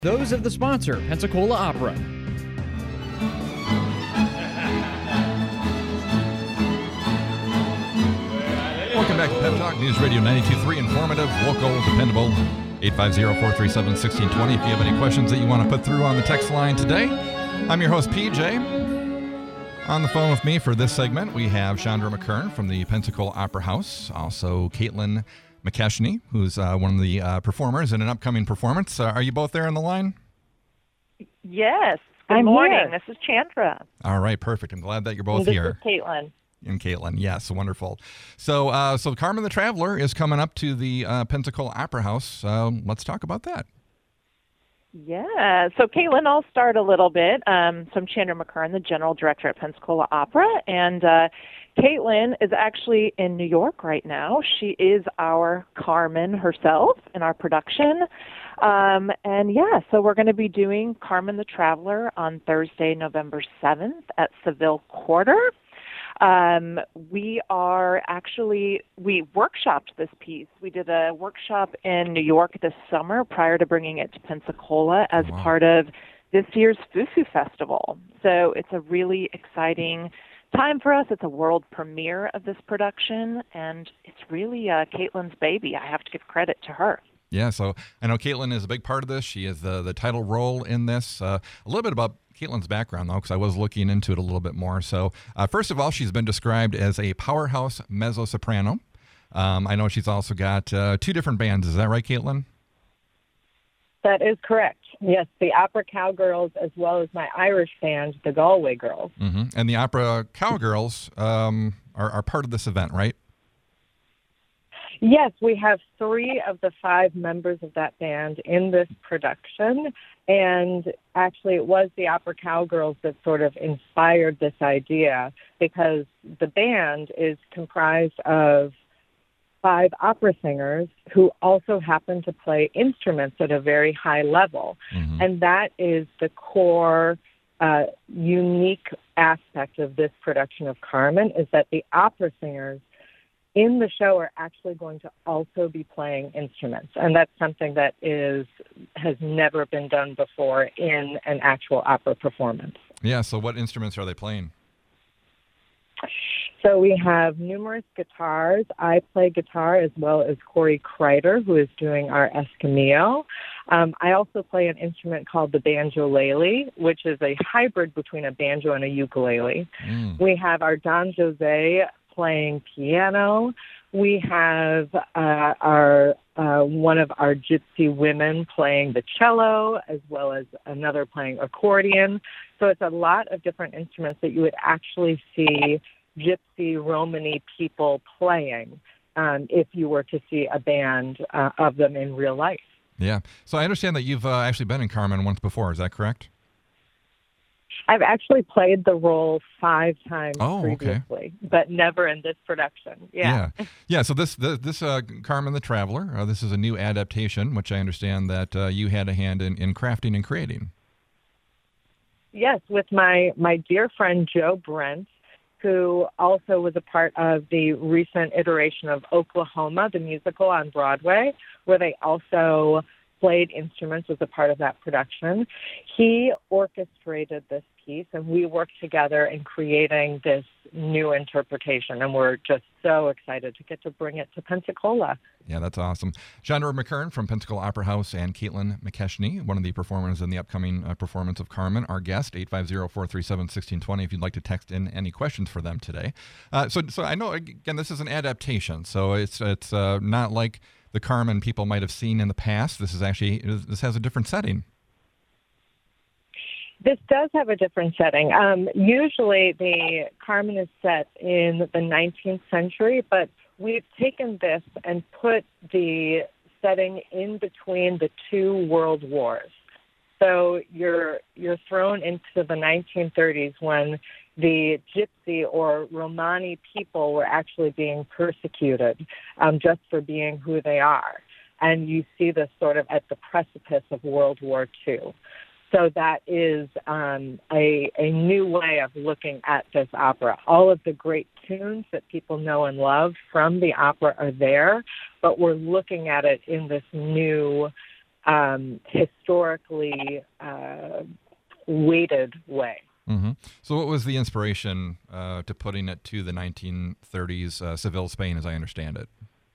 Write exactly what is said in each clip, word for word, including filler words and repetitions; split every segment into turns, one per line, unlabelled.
Those of the sponsor, Pensacola Opera.
Welcome back to Pep Talk News Radio ninety-two point three, informative, local, dependable. eight five zero, four three seven, one six two zero if you have any questions that you want to put through on the text line today. I'm your host, P J. On the phone with me for this segment, we have Chandra McKern from the Pensacola Opera House, also Caitlin McKechnie, who's uh, one of the uh, performers in an upcoming performance. Uh, are you both there on the line?
Yes. Good
I'm
morning.
here.
This is Chandra.
All right, perfect. I'm glad that you're both
this
here.
is Caitlin.
And Caitlin, yes, wonderful. So, uh, so Carmen the Traveler is coming up to the uh, Pensacola Opera House. Uh, let's talk about that.
Yeah. So, Caitlin, I'll start a little bit. Um, so I'm Chandra McKern, the General Director at Pensacola Opera. And uh, Caitlin is actually in New York right now. She is our Carmen herself in our production. Um, and, yeah, so we're going to be doing Carmen the Traveler on Thursday, November seventh at Seville Quarter. Um, we are actually, we workshopped this piece. We did a workshop in New York this summer prior to bringing it to Pensacola as
Wow.
part of this year's Fufu Festival. So it's a really exciting time for us. It's a world premiere of this production, and it's really uh, Caitlin's baby. I have to give credit to her.
Yeah, so I know Caitlin is a big part of this. She is the, the title role in this. Uh, a little bit about Caitlin's background, though, because I was looking into it a little bit more. So uh, first of all, she's been described as a powerhouse mezzo-soprano. Um, I know she's also got uh, two different bands. Is that right, Caitlin?
That is correct. Yes, the Opera Cowgirls as well as my Irish band, the Galway Girls.
Mm-hmm. And the Opera Cowgirls um, are, are part of this event, right?
Yes, we have three of the five members of that band in this production. And actually, it was the Opera Cowgirls that sort of inspired this idea because the band is comprised of five opera singers who also happen to play instruments at a very high level.
Mm-hmm.
And that is the core uh, unique aspect of this production of Carmen, is that the opera singers in the show are actually going to also be playing instruments. And that's something that is has never been done before in an actual opera performance.
Yeah, so what instruments are they playing?
So we have numerous guitars. I play guitar as well as Corey Kreider, who is doing our Escamillo. Um, I also play an instrument called the banjolele, which is a hybrid between a banjo and a ukulele.
Mm.
We have our Don Jose playing piano. We have uh, our uh, one of our gypsy women playing the cello, as well as another playing accordion. So it's a lot of different instruments that you would actually see gypsy Romany people playing um, if you were to see a band uh, of them in real life.
Yeah. So I understand that you've uh, actually been in Carmen once before. Is that correct?
I've actually played the role five times
Oh, okay.
previously, but never in this production. Yeah.
Yeah. Yeah, so this this, this uh, Carmen the Traveler, uh, this is a new adaptation, which I understand that uh, you had a hand in, in crafting and creating.
Yes, with my, my dear friend Joe Brent, who also was a part of the recent iteration of Oklahoma, the musical on Broadway, where they also played instruments as a part of that production. He orchestrated this piece, and we worked together in creating this new interpretation, and we're just so excited to get to bring it to Pensacola.
Yeah, that's awesome. Chandra McKern from Pensacola Opera House and Caitlin McKechnie, one of the performers in the upcoming uh, performance of Carmen, our guest, eight five zero, four three seven, one six two zero if you'd like to text in any questions for them today. Uh, so so I know, again, this is an adaptation, so it's, it's uh, not like the Carmen people might have seen in the past. This is actually, this has a different setting.
This does have a different setting. Um, usually the Carmen is set in the nineteenth century, but we've taken this and put the setting in between the two world wars. So you're you're thrown into the nineteen thirties when the Gypsy or Romani people were actually being persecuted um, just for being who they are. And you see this sort of at the precipice of World War Two. So that is um, a, a new way of looking at this opera. All of the great tunes that people know and love from the opera are there, but we're looking at it in this new um, historically uh, weighted way.
Mm-hmm. So what was the inspiration uh, to putting it to the nineteen thirties uh, Seville, Spain, as I understand it?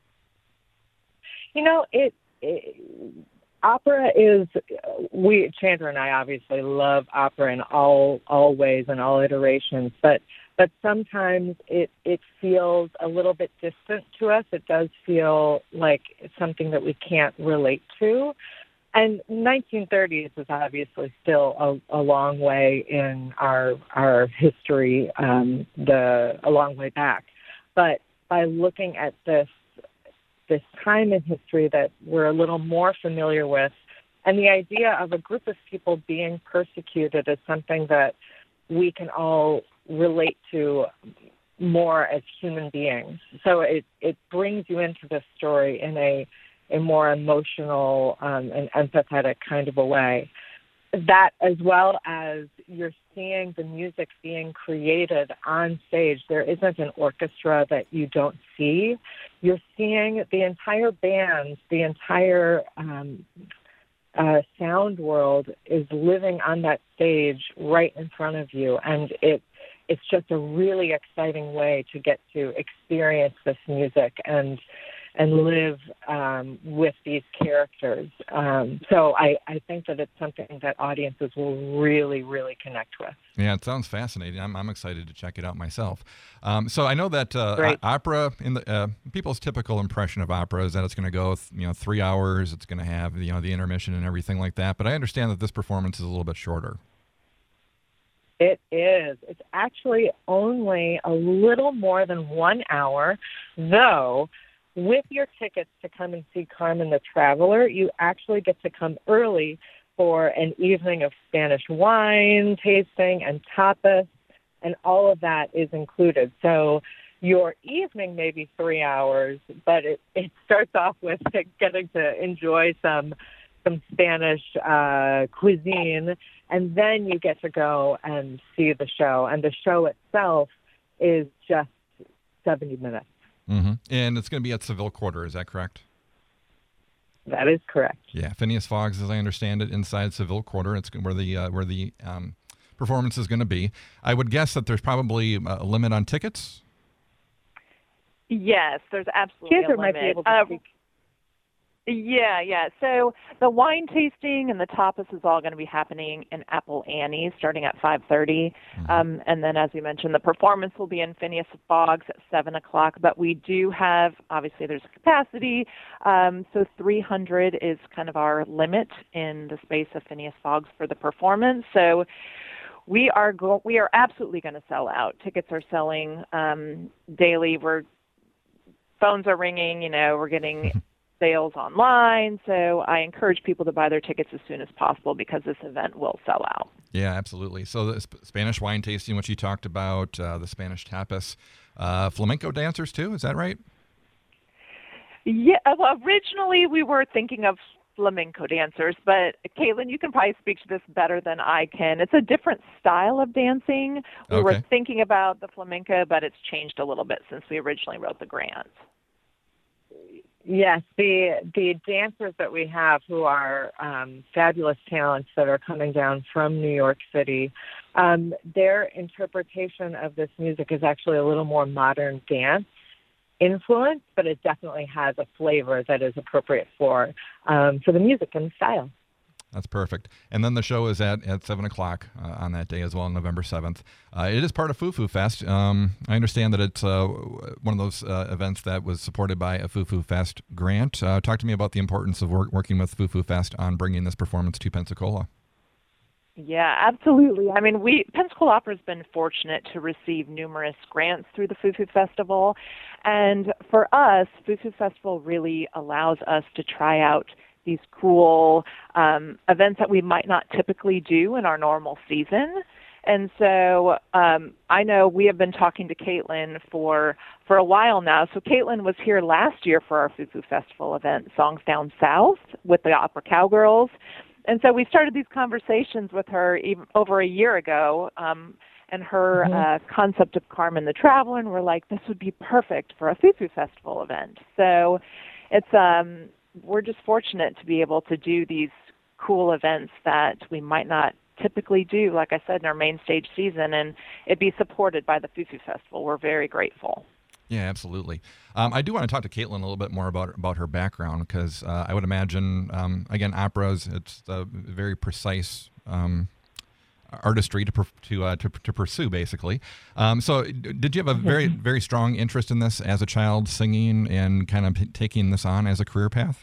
You know, it, it opera is, we, Chandra and I obviously love opera in all all ways and all iterations, but but sometimes it, it feels a little bit distant to us. It does feel like something that we can't relate to. And nineteen thirties is obviously still a, a long way in our our history, um, the a long way back. But by looking at this this time in history that we're a little more familiar with, and the idea of a group of people being persecuted is something that we can all relate to more as human beings. So it, it brings you into this story in a, a more emotional um, and empathetic kind of a way. That, as well as you're seeing the music being created on stage. There isn't an orchestra that you don't see. You're seeing the entire band, the entire um, uh, sound world is living on that stage right in front of you. And it it's just a really exciting way to get to experience this music and and live um, with these characters. Um, so I, I think that it's something that audiences will really, really connect with.
Yeah, it sounds fascinating. I'm, I'm excited to check it out myself. Um, so I know that uh,
Right.
o- opera, in the uh, people's typical impression of opera is that it's going to go, th- you know, three hours. It's going to have, you know, the intermission and everything like that. But I understand that this performance is a little bit shorter.
It is. It's actually only a little more than one hour, though. With your tickets to come and see Carmen the Traveler, you actually get to come early for an evening of Spanish wine tasting and tapas, and all of that is included. So your evening may be three hours, but it, it starts off with getting to enjoy some some Spanish uh, cuisine, and then you get to go and see the show. And the show itself is just seventy minutes.
Mm-hmm. And it's going to be at Seville Quarter, is that correct?
That is correct.
Yeah, Phineas Fogg's, as I understand it, inside Seville Quarter. It's where the uh, where the um, performance is going to be. I would guess that there's probably a limit on tickets.
Yes, there's absolutely
Chandra
a
might
limit.
be able to
Uh,
speak.
Yeah, yeah. So the wine tasting and the tapas is all going to be happening in Apple Annie's starting at five thirty.
Mm-hmm.
Um, and then, as you mentioned, the performance will be in Phineas Fogg's at seven o'clock. But we do have, obviously, there's a capacity. Um, so three hundred is kind of our limit in the space of Phineas Fogg's for the performance. So we are go- we are absolutely going to sell out. Tickets are selling um, daily. We're phones are ringing. You know, we're getting sales online, so I encourage people to buy their tickets as soon as possible because this event will sell out.
Yeah, absolutely. So the Sp- Spanish wine tasting, which you talked about, uh, the Spanish tapas, uh, flamenco dancers too, is that right?
Yeah, well, originally we were thinking of flamenco dancers, but Caitlin, you can probably speak to this better than I can. It's a different style of dancing. We
Okay.
were thinking about the flamenco, but it's changed a little bit since we originally wrote the grant.
Yes, the the dancers that we have who are um, fabulous talents that are coming down from New York City, um, their interpretation of this music is actually a little more modern dance influence, but it definitely has a flavor that is appropriate for um, for the music and the style.
That's perfect. And then the show is at, at seven o'clock uh, on that day as well, November seventh. Uh, it is part of Foo-Foo Fest. Um, I understand that it's uh, one of those uh, events that was supported by a Foo-Foo Fest grant. Uh, talk to me about the importance of work, working with Foo-Foo Fest on bringing this performance to Pensacola.
Yeah, absolutely. I mean, we Pensacola Opera has been fortunate to receive numerous grants through the Foo-Foo Festival. And for us, Foo-Foo Festival really allows us to try out these cool um, events that we might not typically do in our normal season. And so um, I know we have been talking to Caitlin for for a while now. So Caitlin was here last year for our Foo-Foo Festival event, Songs Down South, with the Opera Cowgirls. And so we started these conversations with her even over a year ago, um, and her
Mm-hmm.
uh, concept of Carmen the Traveler, and we're like, this would be perfect for a Foo-Foo Festival event. So it's um, we're just fortunate to be able to do these cool events that we might not typically do, like I said, in our main stage season, and it be supported by the Fufu Festival. We're very grateful.
Yeah, absolutely. Um, I do want to talk to Caitlin a little bit more about about her background, because uh, I would imagine, um, again, operas, it's a very precise um, artistry to to, uh, to to pursue, basically. Um, so, did you have a very very strong interest in this as a child, singing and kind of p- taking this on as a career path?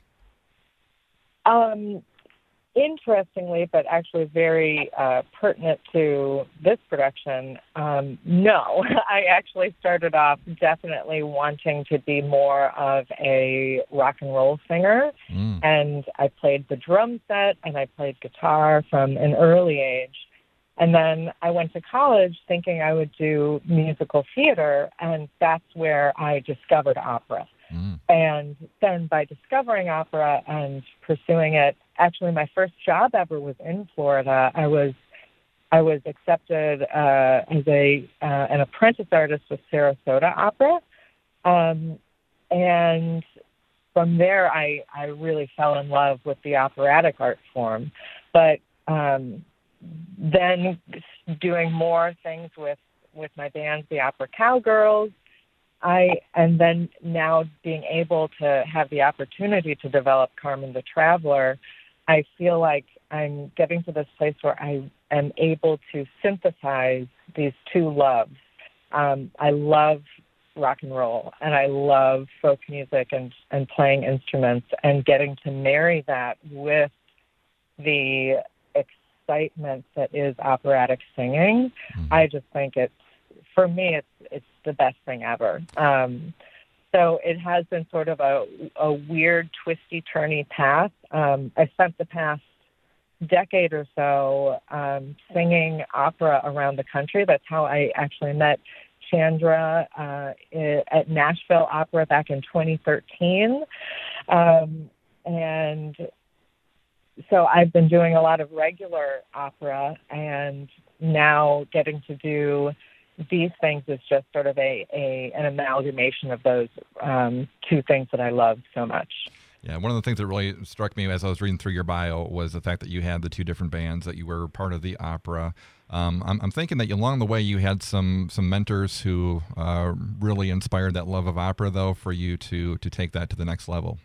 Um, interestingly, but actually very uh, pertinent to this production, um, no. I actually started off definitely wanting to be more of a rock and roll singer, mm. and I played the drum set and I played guitar from an early age. And then I went to college thinking I would do musical theater, and that's where I discovered opera. Mm. And then by discovering opera and pursuing it, actually my first job ever was in Florida. I was I was accepted uh, as a uh, an apprentice artist with Sarasota Opera. Um, and from there, I, I really fell in love with the operatic art form. But um, then doing more things with, with my bands, the Opera Cowgirls, I and then now being able to have the opportunity to develop Carmen the Traveler, I feel like I'm getting to this place where I am able to synthesize these two loves. Um, I love rock and roll, and I love folk music and, and playing instruments, and getting to marry that with the excitement that is operatic singing. Mm-hmm. I just think it's, for me, it's it's the best thing ever. Um, so it has been sort of a, a weird, twisty, turny path. Um, I spent the past decade or so um, singing opera around the country. That's how I actually met Chandra uh, at Nashville Opera back in twenty thirteen. Um, and so I've been doing a lot of regular opera, and now getting to do these things is just sort of a, a an amalgamation of those um, two things that I love so much.
Yeah, one of the things that really struck me as I was reading through your bio was the fact that you had the two different bands, that you were part of the opera. Um, I'm, I'm thinking that along the way you had some some mentors who uh, really inspired that love of opera, though, for you to to take that to the next level.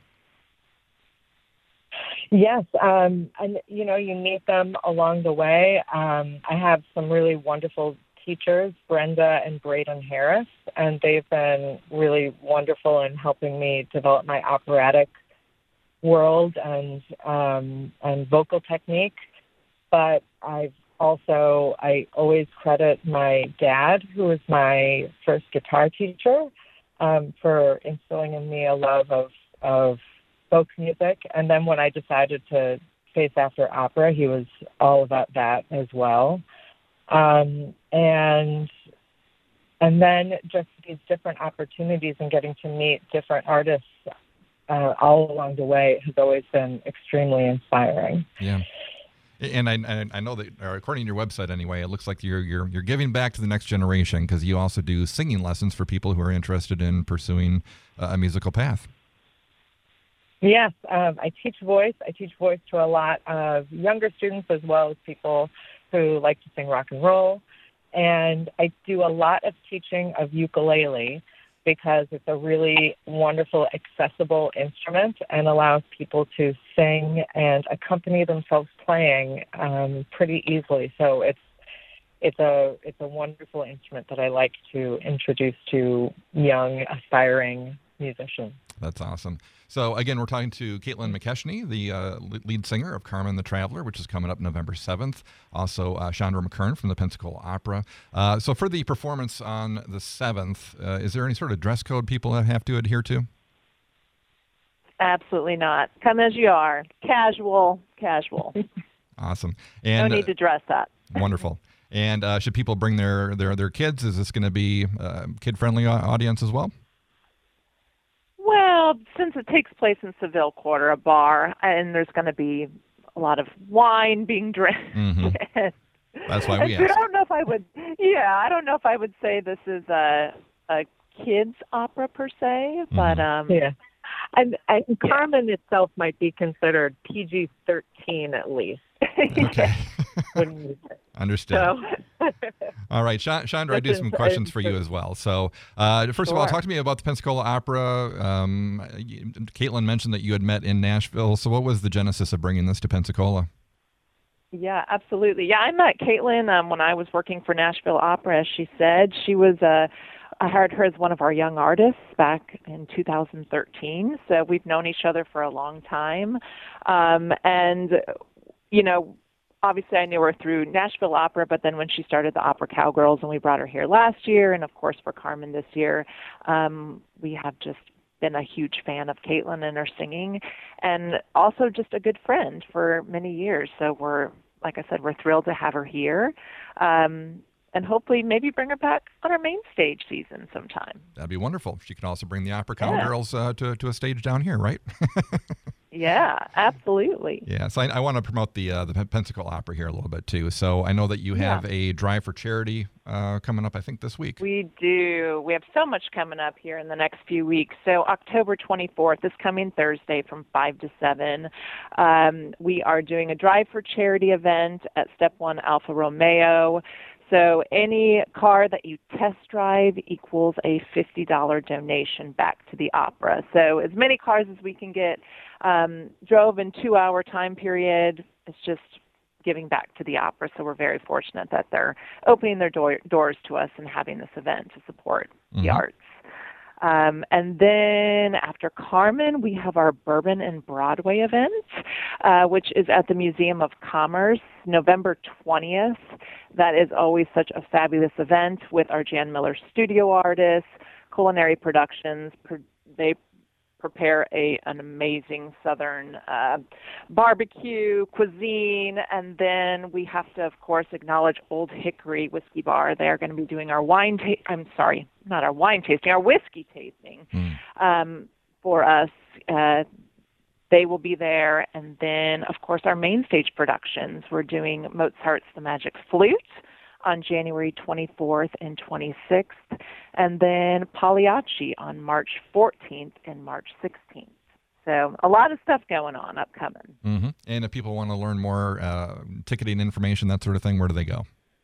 Yes, um, and you know, you meet them along the way. Um, I have some really wonderful teachers, Brenda and Braden Harris, and they've been really wonderful in helping me develop my operatic world and um, and vocal technique. But I've also, I always credit my dad, who was my first guitar teacher, um, for instilling in me a love of of folk music. And then when I decided to chase after opera, he was all about that as well. Um, and and then just these different opportunities and getting to meet different artists uh, all along the way has always been extremely inspiring.
Yeah. And I, I know that, or according to your website anyway, it looks like you're you're you're giving back to the next generation, because you also do singing lessons for people who are interested in pursuing a musical path.
Yes, um, I teach voice. I teach voice to a lot of younger students as well as people who like to sing rock and roll. And I do a lot of teaching of ukulele because it's a really wonderful, accessible instrument and allows people to sing and accompany themselves playing um, pretty easily. So it's it's a it's a wonderful instrument that I like to introduce to young, aspiring musicians.
That's awesome. So, again, we're talking to Caitlin McKechnie, the uh, lead singer of Carmen the Traveler, which is coming up November seventh. Also, uh, Chandra McKern from the Pensacola Opera. Uh, so, for the performance on the seventh, uh, is there any sort of dress code people have to adhere to?
Absolutely not. Come as you are. Casual, casual.
Awesome. And
no need to dress up.
Wonderful. And uh, should people bring their, their, their kids? Is this going to be a kid-friendly audience as well?
Well, since it takes place in Seville Quarter, a bar, and there's going to be a lot of wine being drank.
Mm-hmm. That's why we asked.
I don't know if I would. Yeah, I don't know if I would say this is a a kids opera per se, but
mm-hmm.
um,
yeah, And, and Carmen itself might be considered P G thirteen at least.
Okay.
When
Understood.
so.
All right, Chan- Chandra, I do some questions for you as well. So, uh, first of all,
Sure.
talk to me about the Pensacola Opera. Um, you- Caitlin mentioned that you had met in Nashville. So, what was the genesis of bringing this to Pensacola?
Yeah, absolutely. Yeah, I met Caitlin um, when I was working for Nashville Opera. As she said, she was uh, I hired her as one of our young artists back in two thousand thirteen. So we've known each other for a long time, um, and you know, obviously I knew her through Nashville Opera. But then when she started the Opera Cowgirls, and we brought her here last year, and of course for Carmen this year, um, we have just been a huge fan of Caitlin and her singing, and also just a good friend for many years. So we're, like I said, we're thrilled to have her here, um, and hopefully maybe bring her back on our main stage season sometime.
That'd be wonderful. She can also bring the Opera
Yeah.
Cowgirls uh, to, to a stage down here, right?
Yeah, absolutely.
Yeah, so I, I want to promote the uh, the Pen- Pensacola Opera here a little bit too. So I know that you have
Yeah.
a drive for charity uh, coming up, I think, this week.
We do. We have so much coming up here in the next few weeks. So October twenty-fourth, this coming Thursday from five to seven, um, we are doing a Drive for Charity event at Step One Alfa Romeo. So any car that you test drive equals a fifty dollars donation back to the opera. So as many cars as we can get um, drove in two-hour time period. It's just giving back to the opera. So we're very fortunate that they're opening their door, doors to us and having this event to support
Mhm.
the arts. Um, and then after Carmen, we have our Bourbon and Broadway event, uh, which is at the Museum of Commerce, November twentieth. That is always such a fabulous event with our Jan Miller studio artists, Culinary Productions. Pro- they prepare a an amazing Southern uh, barbecue cuisine, and then we have to, of course, acknowledge Old Hickory Whiskey Bar. They are going to be doing our wine. Ta- I'm sorry, not our wine tasting, our whiskey tasting
Mm.
um, for us. Uh, they will be there, and then, of course, our main stage productions. We're doing Mozart's The Magic Flute on January twenty-fourth and twenty-sixth, and then Pagliacci on March fourteenth and March sixteenth. So a lot of stuff going on upcoming.
hmm And if people want to learn more uh, ticketing information, that sort of thing, where do they go?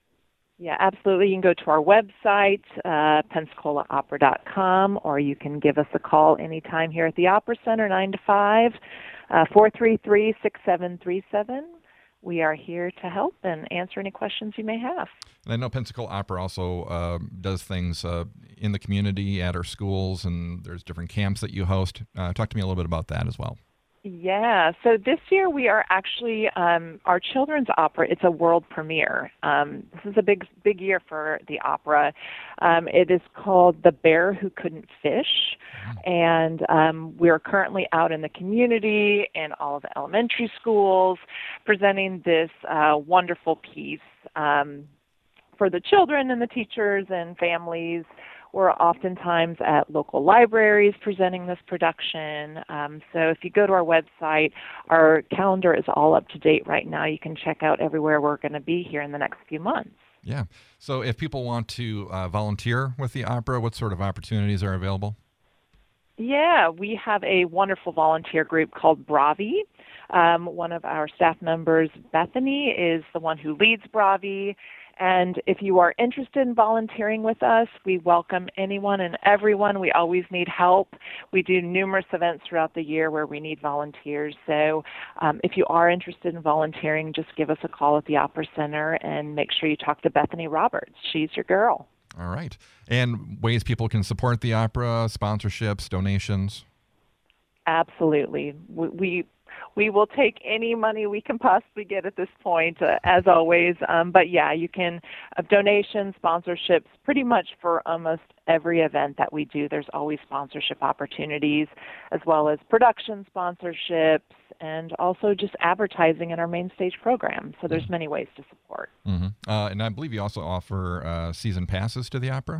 Yeah, absolutely. You can go to our website, uh, pensacola opera dot com, or you can give us a call anytime here at the Opera Center, nine to five, uh, four three three, six seven three seven. We are here to help and answer any questions you may have.
And I know Pensacola Opera also uh, does things uh, in the community at our schools, and there's different camps that you host. Uh, talk to me a little bit about that as well.
Yeah, so this year we are actually, um, our children's opera, it's a world premiere. Um, this is a big, big year for the opera. Um, it is called The Bear Who Couldn't Fish, and um, we're currently out in the community and all of the elementary schools presenting this uh, wonderful piece um, for the children and the teachers and families. We're oftentimes at local libraries presenting this production. Um, so if you go to our website, our calendar is all up to date right now. You can check out everywhere we're going to be here in the next few months.
Yeah. So if people want to uh, volunteer with the opera, what sort of opportunities are available?
Yeah, we have a wonderful volunteer group called Bravi. Um, one of our staff members, Bethany, is the one who leads Bravi. And if you are interested in volunteering with us, we welcome anyone and everyone. We always need help. We do numerous events throughout the year where we need volunteers. So um, if you are interested in volunteering, just give us a call at the Opera Center and make sure you talk to Bethany Roberts. She's your girl.
All right. And ways people can support the opera, sponsorships, donations?
Absolutely. We, we we will take any money we can possibly get at this point, uh, as always. Um, but yeah, you can uh, donations, sponsorships, pretty much for almost every event that we do. There's always sponsorship opportunities, as well as production sponsorships, and also just advertising in our main stage program. So there's many ways to support.
Mm-hmm. Uh, and I believe you also offer uh, season passes to the opera?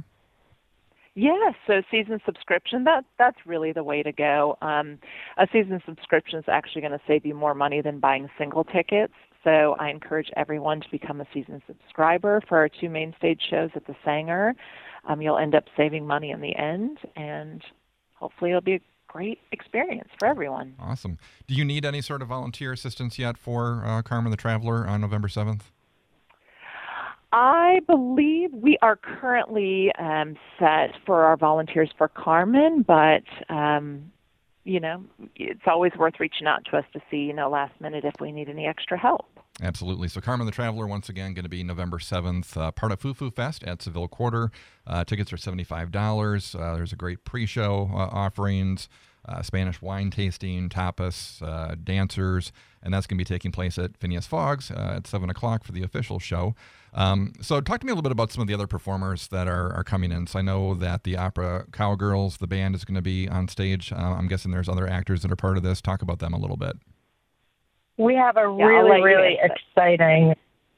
Yes, so season subscription, that that's really the way to go. Um, a season subscription is actually going to save you more money than buying single tickets. So I encourage everyone to become a season subscriber for our two main stage shows at the Sanger. Um, you'll end up saving money in the end, and hopefully it'll be a great experience for everyone.
Awesome. Do you need any sort of volunteer assistance yet for uh, Carmen the Traveler on November seventh?
I believe we are currently um, set for our volunteers for Carmen, but, um, you know, it's always worth reaching out to us to see, you know, last minute if we need any extra help.
Absolutely. So Carmen the Traveler, once again, going to be November seventh, uh, part of Foo Foo Fest at Seville Quarter. Uh, tickets are seventy-five dollars. Uh, there's a great pre-show uh, offerings, uh, Spanish wine tasting, tapas, uh, dancers, and that's going to be taking place at Phineas Fogg's uh, at seven o'clock for the official show. Um, so talk to me a little bit about some of the other performers that are, are coming in. So I know that the opera Cowgirls, the band, is going to be on stage. Uh, I'm guessing there's other actors that are part of this. Talk about them a little bit.
We have a
Yeah,
really, really exciting.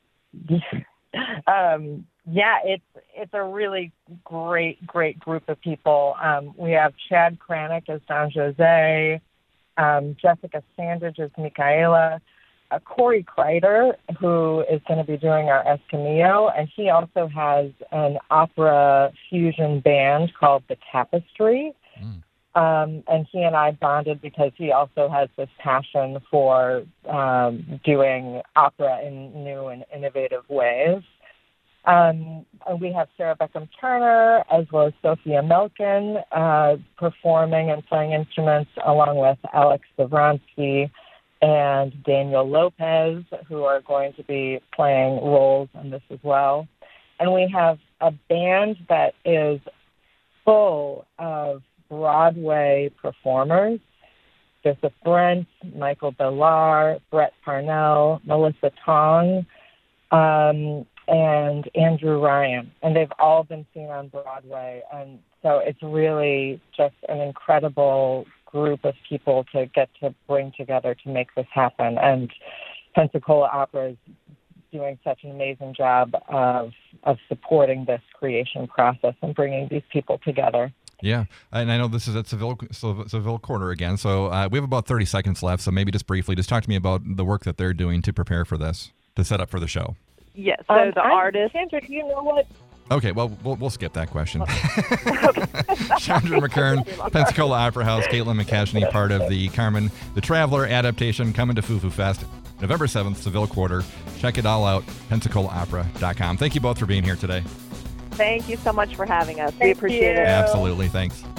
um, yeah, it's it's a really great, great group of people. Um, we have Chad Kranick as Don Jose, um, Jessica Sandridge as Micaela, uh, Corey Kreider, who is going to be doing our Escamillo, and he also has an opera fusion band called The Tapestry. Mm. Um, and he and I bonded because he also has this passion for um, doing opera in new and innovative ways. Um, and we have Sarah Beckham Turner as well as Sophia Melkin uh, performing and playing instruments, along with Alex Zavronsky and Daniel Lopez, who are going to be playing roles in this as well. And we have a band that is full of Broadway performers: Joseph Brent, Michael Bellar, Brett Parnell, Melissa Tong, um, and Andrew Ryan. And they've all been seen on Broadway. And so it's really just an incredible group of people to get to bring together to make this happen. And Pensacola Opera is doing such an amazing job of, of supporting this creation process and bringing these people together.
Yeah, and I know this is at Seville, Seville Quarter again, so uh, we have about thirty seconds left, so maybe just briefly, just talk to me about the work that they're doing to prepare for this, to set up for the show.
Yes, so
um,
the
I'm,
artist...
Sandra, do you know what?
Okay, well, we'll, we'll skip that question. Chandra McKern, Pensacola Opera House, Caitlin McCashany, part of the Carmen the Traveler adaptation, coming to Foo Foo Fest, November seventh, Seville Quarter. Check it all out, pensacola opera dot com. Thank you both for being here today.
Thank you so much for having us.
Thank
we appreciate
you.
it.
Absolutely, thanks.